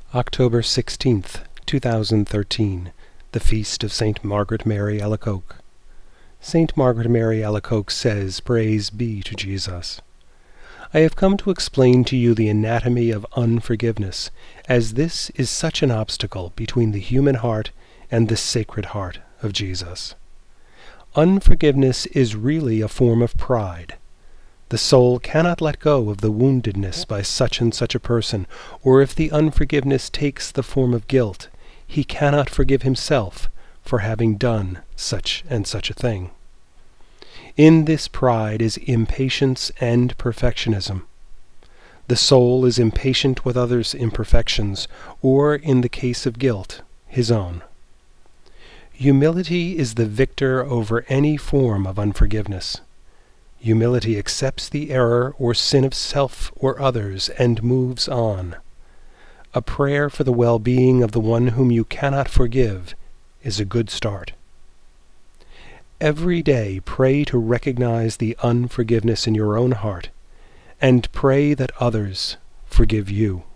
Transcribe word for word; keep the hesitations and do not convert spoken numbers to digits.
October sixteenth, two thousand thirteen, the Feast of Saint Margaret Mary Alacoque. Saint Margaret Mary Alacoque says, "Praise be to Jesus." I have come to explain to you the anatomy of unforgiveness, as this is such an obstacle between the human heart and the sacred heart of Jesus. Unforgiveness is really a form of pride. The soul cannot let go of the woundedness by such and such a person, or if the unforgiveness takes the form of guilt, he cannot forgive himself for having done such and such a thing. In this pride is impatience and perfectionism. The soul is impatient with others' imperfections, or, in the case of guilt, his own. Humility is the victor over any form of unforgiveness. Humility accepts the error or sin of self or others and moves on. A prayer for the well-being of the one whom you cannot forgive is a good start. Every day pray to recognize the unforgiveness in your own heart, and pray that others forgive you.